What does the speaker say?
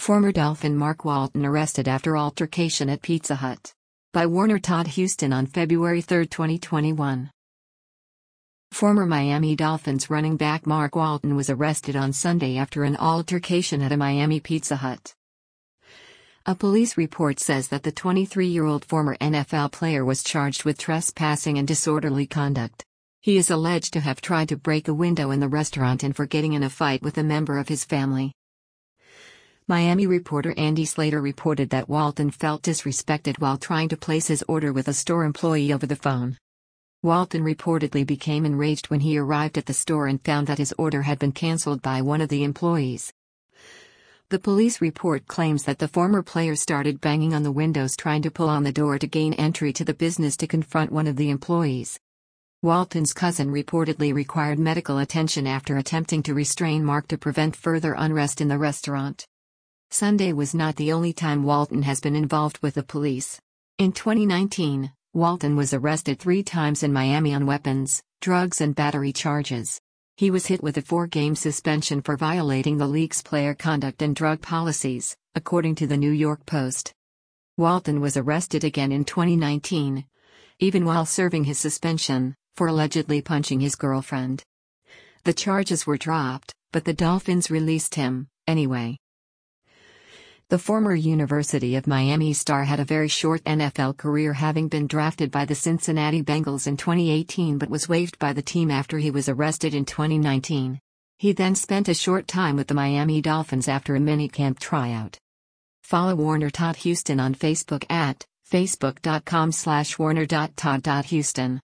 Former Dolphin Mark Walton arrested after altercation at Pizza Hut. By Warner Todd Houston on February 3, 2021. Former Miami Dolphins running back Mark Walton was arrested on Sunday after an altercation at a Miami Pizza Hut. A police report says that the 23-year-old former NFL player was charged with trespassing and disorderly conduct. He is alleged to have tried to break a window in the restaurant and for getting in a fight with a member of his family. Miami reporter Andy Slater reported that Walton felt disrespected while trying to place his order with a store employee over the phone. Walton reportedly became enraged when he arrived at the store and found that his order had been canceled by one of the employees. The police report claims that the former player started banging on the windows trying to pull on the door to gain entry to the business to confront one of the employees. Walton's cousin reportedly required medical attention after attempting to restrain Mark to prevent further unrest in the restaurant. Sunday was not the only time Walton has been involved with the police. In 2019, Walton was arrested 3 times in Miami on weapons, drugs and battery charges. He was hit with a 4-game suspension for violating the league's player conduct and drug policies, according to the New York Post. Walton was arrested again in 2019, even while serving his suspension, for allegedly punching his girlfriend. The charges were dropped, but the Dolphins released him, anyway. The former University of Miami star had a very short NFL career, having been drafted by the Cincinnati Bengals in 2018 but was waived by the team after he was arrested in 2019. He then spent a short time with the Miami Dolphins after a minicamp tryout. Follow Warner Todd Houston on Facebook at facebook.com/warner.todd.houston.